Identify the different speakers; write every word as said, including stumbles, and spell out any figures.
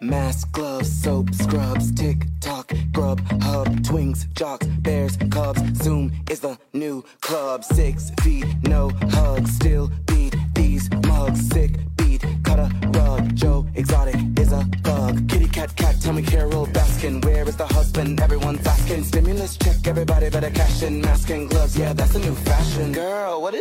Speaker 1: mask, gloves, soap, scrubs, TikTok, grub, hub, twings, jocks, bears, cubs. Zoom is the new club. Six feet, no hugs, still beat these mugs. Sick beat, cut a rug. Joe Exotic is a thug. Kitty cat cat, tell me Carol Baskin, where is the husband? Everyone's asking. Stimulus check, everybody better cash in. Mask and gloves, yeah, that's the new fashion. Girl, what is